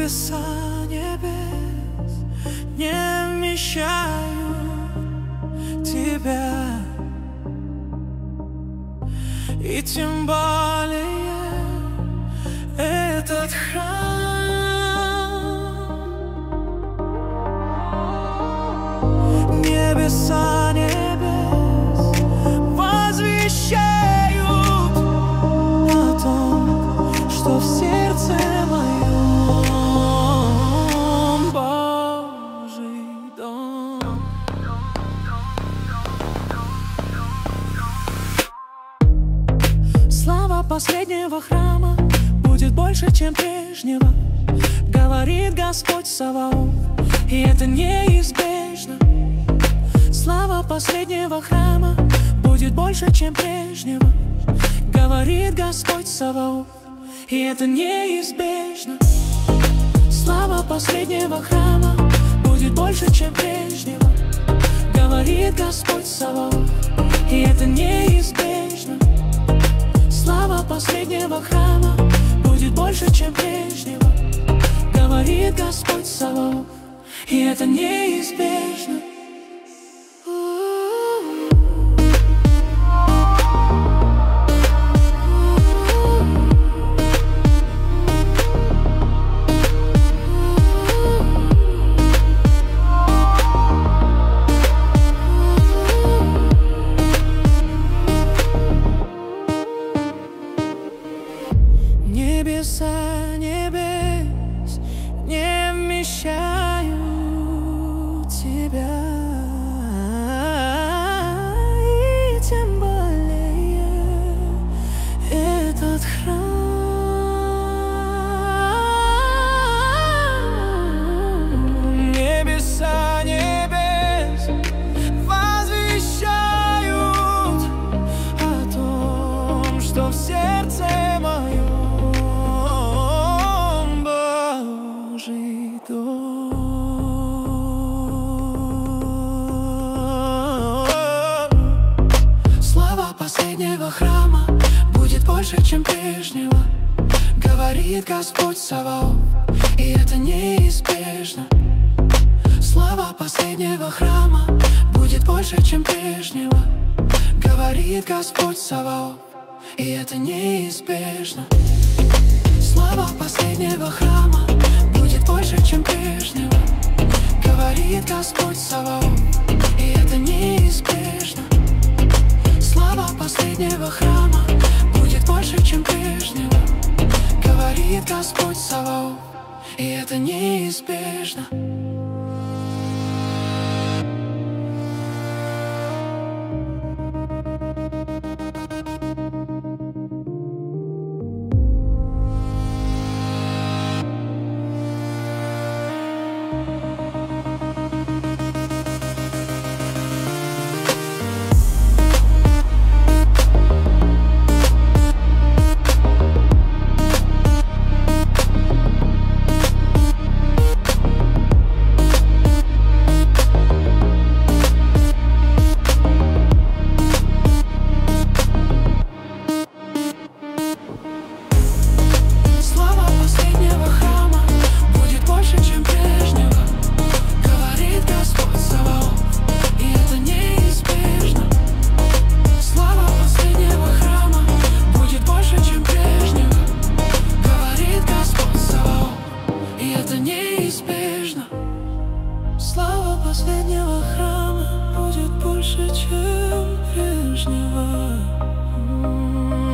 Небеса небес не вмещают тебя, и тем более этот храм. Небеса небес возвещают о том, что в сердце моем Божий дом. Слава последнего храма будет больше, чем прежнего, говорит Господь Саваоф, и это неизбежно. Слава последнего храма будет больше, чем прежнего, говорит Господь Саваоф, и это неизбежно. Слава последнего храма будет больше, чем прежнего, говорит Господь Саваоф, и это неизбежно. Слава последнего храма будет больше, чем прежнего, говорит Господь Саваоф, и это неизбежно. Небеса небес не вмещают тебя, и тем более этот храм. Небеса небес возвещают о том, что в сердце моем слава последнего храма будет больше, чем прежнего, говорит Господь Саваоф, и это неизбежно. Слава последнего храма будет больше, чем прежнего, говорит Господь Саваоф, и это неизбежно. Слава последнего храма будет больше, чем прежнего, говорит Господь Саваоф, и это неизбежно. Слава последнего храма будет больше, чем прежнего, говорит Господь Саваоф, и это неизбежно. Слава последнего храма будет больше, чем прежнего.